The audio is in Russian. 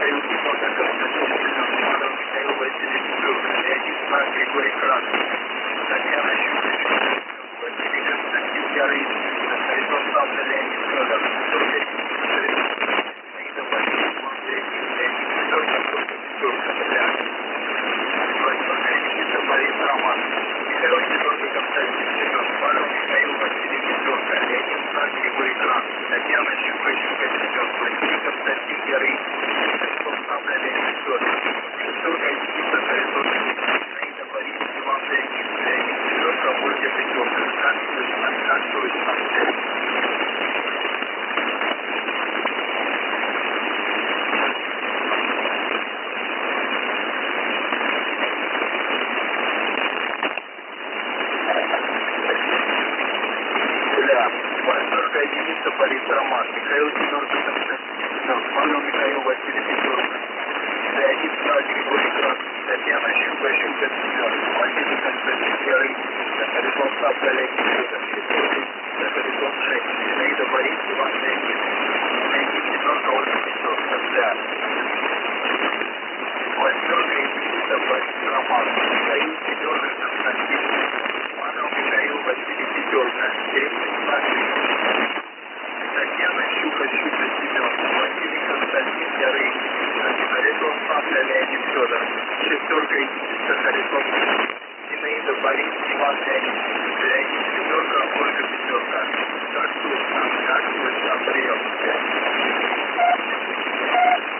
каюте Фото Константин Семен, Маров Михаил Васильевич Турка, Леонид Знак Григорий Красный, Татьяна Щукарь, Василий Константин Ярый, Харитон Савна Леонид Федор, Турка Наида Васильевна Леонид Федорка, Турка Петляк, Владимир Никита Борис Роман, Михаил Федорка Константин Семен, Маров Михаил Васильевич Турка, Леонид Знак Григорий Красный, Татьяна Щукарь Семен, Василий Константин Ярый, Харитон Савна Леонид Федор, Турка Никита Харитон Наида Борис Иван Леонид Федорка, Ольга Петерка, как точно. Восьмерка единица, Борис Роман, Михаил Семерка Константин Семен, Павел Михаил Василий Петерка, Леонид Знак Григорий Красный, Татьяна Щукарь Семен, Василий Константин Ярый, Харитон Савна Леонид Федор, Харитон Жень, Наида Борис Иван Леонид, Леонид Семерка Ольга Петерка, Взгляд. Восьмерка единица, Борис Роман, Михаил Семерка Константин, Павел Михаил Василий Петерка, Леонид Знак Татьяна Щукарь Семен, Василий Константин Ярый, Харитон Савна Леонид Федор, шестерка единица, Харитон Зинаида Борис Иван Леонид, Леонид Федорка, Ольга Петерка. Как точно, прием.